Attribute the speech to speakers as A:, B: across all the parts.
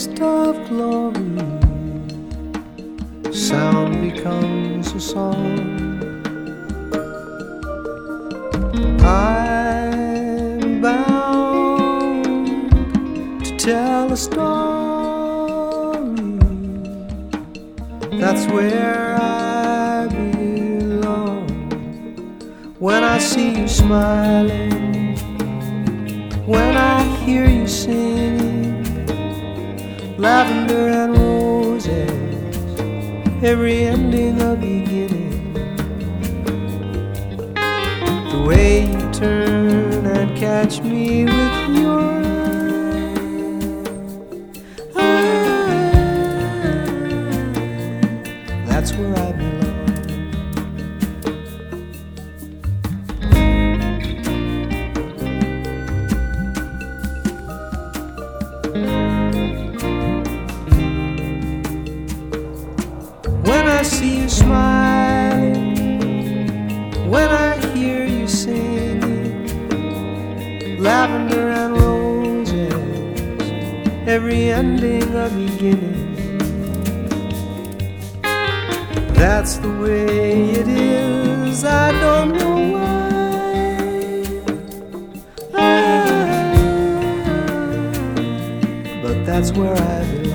A: mist of glory, sound becomes a song. I'm bound to tell a story. That's where I belong. When I see you smiling, when I hear you singing, lavender and roses, every ending a beginning. The way you turn and catch me with your eyes, that's where I belong. When I see you smiling, when I hear you singing, lavender and roses, every ending a beginning. That's the way it is, I don't know why, but that's where I belong.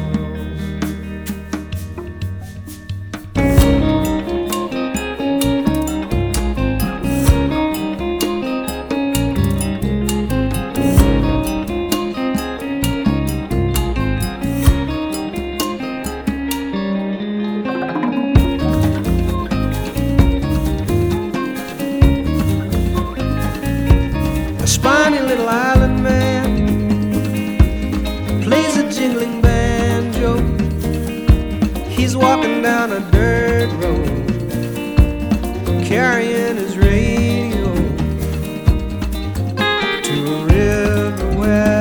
A: A spiny little island man plays a jingling banjo. He's walking down a dirt road, carrying his radio to a river where